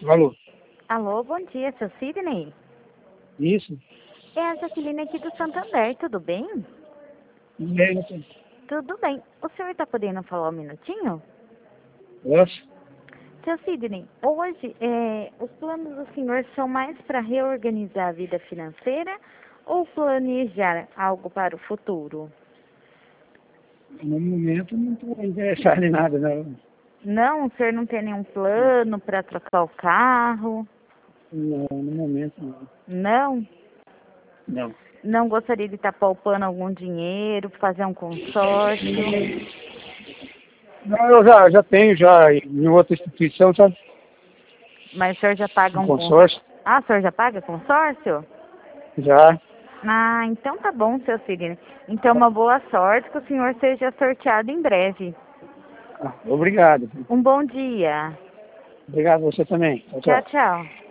Alô? Alô, bom dia, seu Sidney? Isso? É a Jaqueline aqui do Santander, tudo bem? Bem, não sei. Tudo bem. O senhor está podendo falar um minutinho? Posso? Seu Sidney, hoje os planos do senhor são mais para reorganizar a vida financeira ou planejar algo para o futuro? No momento não estou interessado em nada, não. Não, o senhor não tem nenhum plano para trocar o carro? Não, no momento não. Não? Não. Não gostaria de estar poupando algum dinheiro, fazer um consórcio? Não, eu já tenho já em outra instituição, sabe? Mas o senhor já paga Um um consórcio? consórcio. Ah, o senhor já paga consórcio? Já. Ah, então tá bom, seu Sidney. Então, uma boa sorte, que o senhor seja sorteado em breve. Obrigado. Um bom dia. Obrigado a você também. Tchau, Tchau, tchau. tchau.